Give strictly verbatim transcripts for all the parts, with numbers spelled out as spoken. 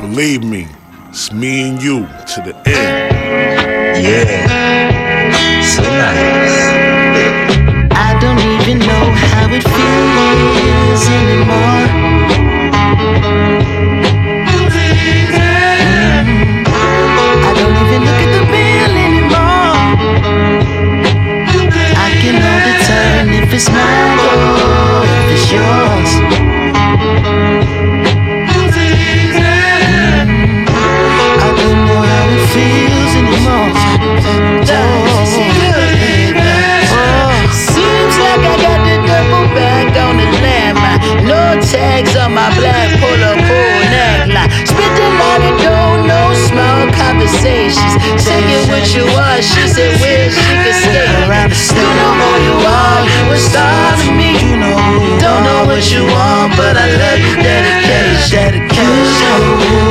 Believe me, it's me and you to the end. Yeah, so nice. I don't even know how it feels anymore. Mm. I don't even look at the bill anymore. I can hold a turn if it's mine or if it's yours. Mm. I don't know how it feels anymore. Oh. Tags on my black polo cool neckline. Spit a lot of dough, no small conversations. Singing what you are, she said where she could stay. You know who you are, you a star to me. Don't know what you want, but I love you. Dedication, dedication.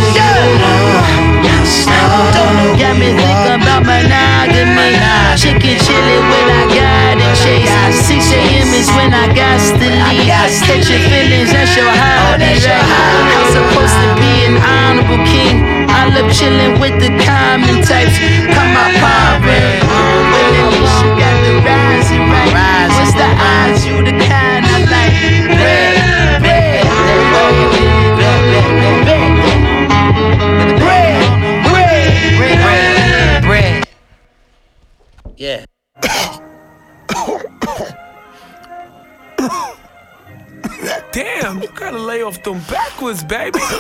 Don't know, got me thinking about monogamy. Chicken chillin' when I got it chase. six a.m. is when I got to leave. Catch your feelings, that's your hobby. I'm supposed to be an honorable king. I love chillin' with the common types. Come my pirate. Well, at least you got the rising right. What's the odds? You the kind I like. Bread, bread, bread, bread, bread, bread. Yeah. Damn, you gotta lay off them backwards, baby.